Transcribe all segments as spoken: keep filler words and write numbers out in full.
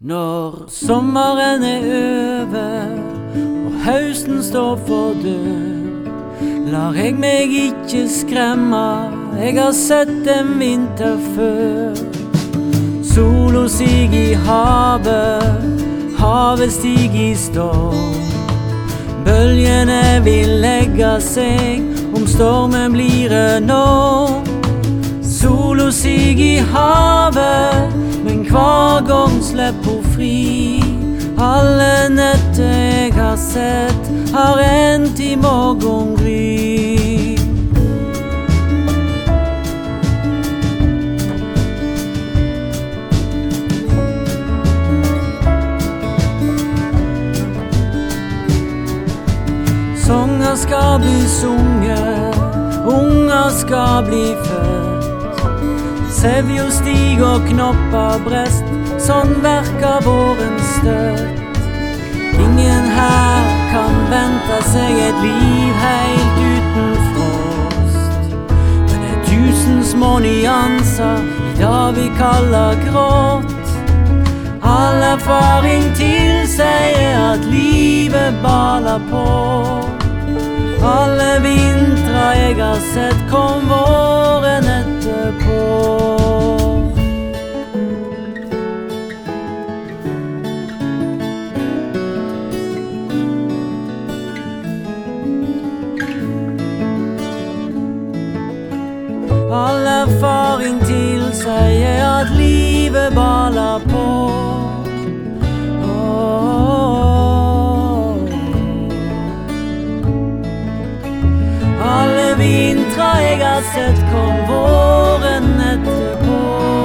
Når sommeren er over og høsten står for dør, lar jeg meg ikke skremme, jeg har sett en vinter før. Sola sig i havet, havet stig i storm. Bølgene vil legge seg om stormen blir enorm. Sola sig i havet, men hver gang slipper hun fri. Alle netter jeg har sett, har endt i morgengry. Sanger skal bli sunget, unger skal bli født. Sevjo stig og knopper brest, sånn verker våren støtt. Ingen her kan vente seg et liv helt uten frost. Men det er tusen små nyanser i det vi kaller grått. All erfaring tilsier at livet baler på. Alle vintre jeg har sett kom våren etterpå. All erfaring tilsier at livet baler på. Alle vintre jeg har sett kom våren etterpå.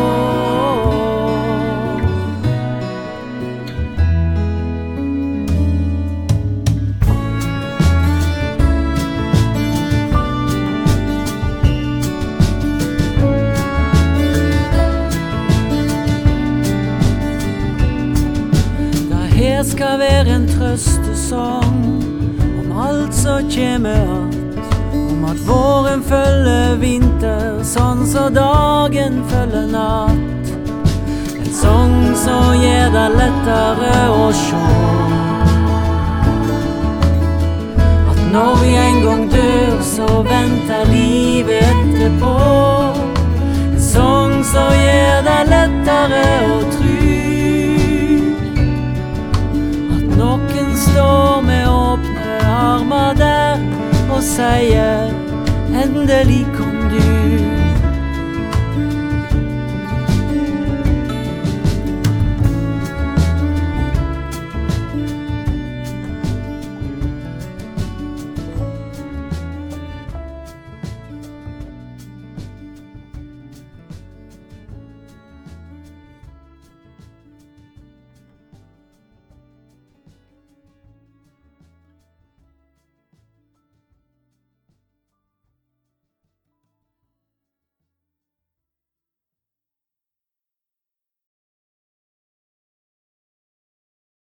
Det her skal være en trøstesang om alt som kommer att. Om at våren følger vinter, sånn så dagen følger natt. En sang som gjør det lettere å se at når vi en gang dør, så venter livet etterpå. En sang som gjør det lettere å tro at noen står med åpne armer der og sier endelig kom.